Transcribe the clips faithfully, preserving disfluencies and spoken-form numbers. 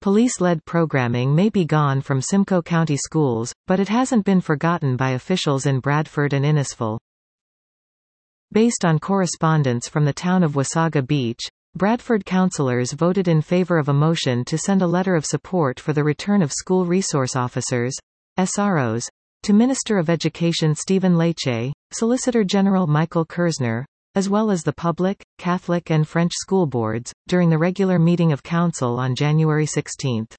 Police-led programming may be gone from Simcoe County schools, but it hasn't been forgotten by officials in Bradford and Innisfil. Based on correspondence from the town of Wasaga Beach, Bradford councillors voted in favor of a motion to send a letter of support for the return of school resource officers, S R Os, to Minister of Education Stephen Lecce, Solicitor General Michael Kersner, as well as the public, Catholic and French school boards, during the regular meeting of council on January sixteenth.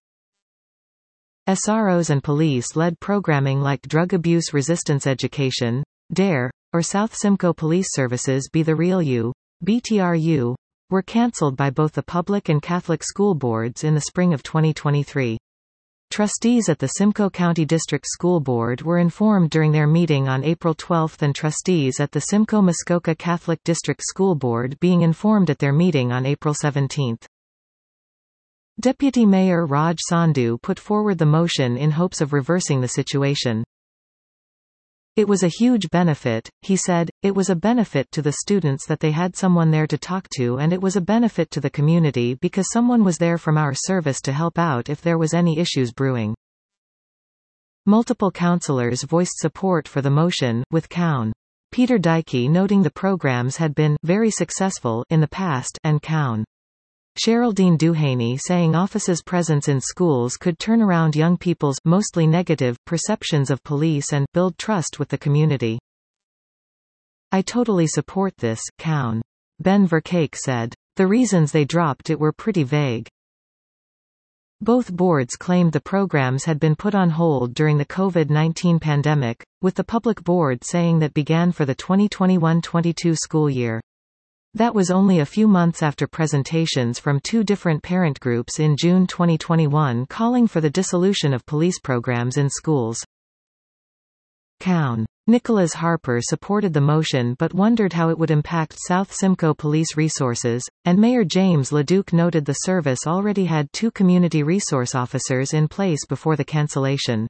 S R Os and police-led programming like Drug Abuse Resistance Education, DARE, or South Simcoe Police Services Be the Real You, B T R U, were cancelled by both the public and Catholic school boards in the spring of twenty twenty-three. Trustees at the Simcoe County District School Board were informed during their meeting on April twelfth and trustees at the Simcoe-Muskoka Catholic District School Board being informed at their meeting on April seventeenth. Deputy Mayor Raj Sandhu put forward the motion in hopes of reversing the situation. It was a huge benefit, he said. It was a benefit to the students that they had someone there to talk to, and it was a benefit to the community because someone was there from our service to help out if there was any issues brewing. Multiple councillors voiced support for the motion, with Cown. Peter Dykey noting the programs had been very successful in the past, and Cown. Geraldine Duhaney saying office's presence in schools could turn around young people's mostly negative perceptions of police and build trust with the community. I totally support this, Cown. Ben Verkake said. The reasons they dropped it were pretty vague. Both boards claimed the programs had been put on hold during the COVID nineteen pandemic, with the public board saying that began for the twenty twenty-one twenty-two school year. That was only a few months after presentations from two different parent groups in June twenty twenty-one calling for the dissolution of police programs in schools. Cown. Nicholas Harper supported the motion but wondered how it would impact South Simcoe police resources, and Mayor James LeDuc noted the service already had two community resource officers in place before the cancellation.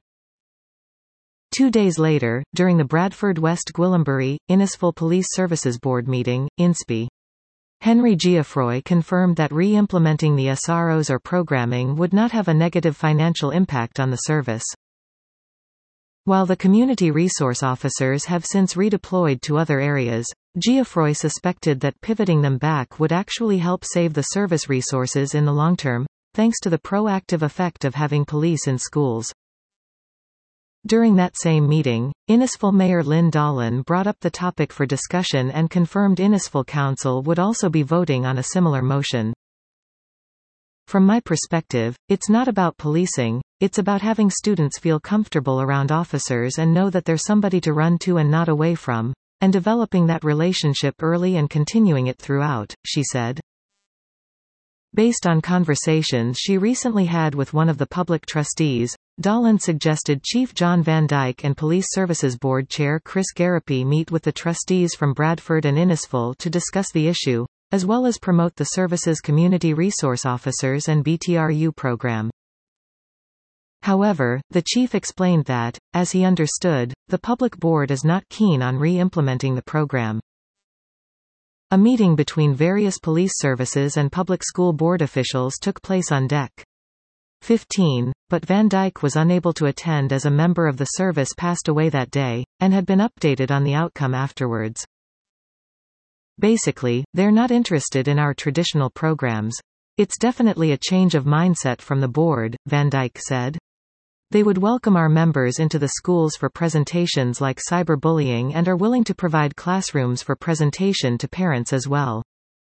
Two days later, during the Bradford West Gwillimbury, Innisfil Police Services Board meeting, I N S P, Henry Geoffroy confirmed that re-implementing the S R Os or programming would not have a negative financial impact on the service. While the community resource officers have since redeployed to other areas, Geoffroy suspected that pivoting them back would actually help save the service resources in the long term, thanks to the proactive effect of having police in schools. During that same meeting, Innisfil Mayor Lynn Dolan brought up the topic for discussion and confirmed Innisfil Council would also be voting on a similar motion. From my perspective, it's not about policing, it's about having students feel comfortable around officers and know that there's somebody to run to and not away from, and developing that relationship early and continuing it throughout, she said. Based on conversations she recently had with one of the public trustees, Dolan suggested Chief John Van Dyke and Police Services Board Chair Chris Garapi meet with the trustees from Bradford and Innisfil to discuss the issue, as well as promote the service's community resource officers and B T R U program. However, the chief explained that, as he understood, the public board is not keen on re-implementing the program. A meeting between various police services and public school board officials took place on Deck fifteen, but Van Dyke was unable to attend as a member of the service passed away that day, and had been updated on the outcome afterwards. Basically, they're not interested in our traditional programs. It's definitely a change of mindset from the board, Van Dyke said. They would welcome our members into the schools for presentations like cyberbullying and are willing to provide classrooms for presentation to parents as well.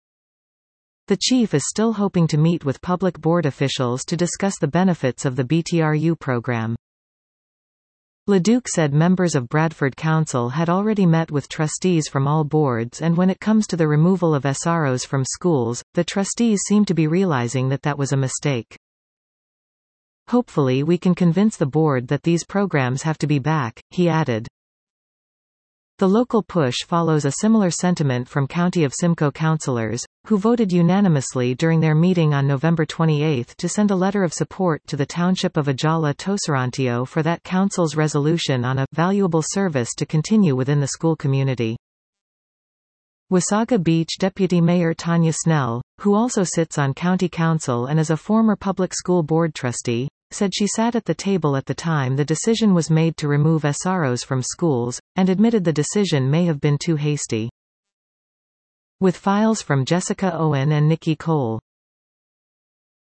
The chief is still hoping to meet with public board officials to discuss the benefits of the B T R U program. LeDuc said members of Bradford Council had already met with trustees from all boards, and when it comes to the removal of S R Os from schools, the trustees seem to be realizing that that was a mistake. Hopefully we can convince the board that these programs have to be back, he added. The local push follows a similar sentiment from County of Simcoe councillors, who voted unanimously during their meeting on November twenty-eighth to send a letter of support to the Township of Ajala Toserantio for that council's resolution on a valuable service to continue within the school community. Wasaga Beach Deputy Mayor Tanya Snell, who also sits on county council and is a former public school board trustee, said she sat at the table at the time the decision was made to remove S R Os from schools, and admitted the decision may have been too hasty. With files from Jessica Owen and Nikki Cole.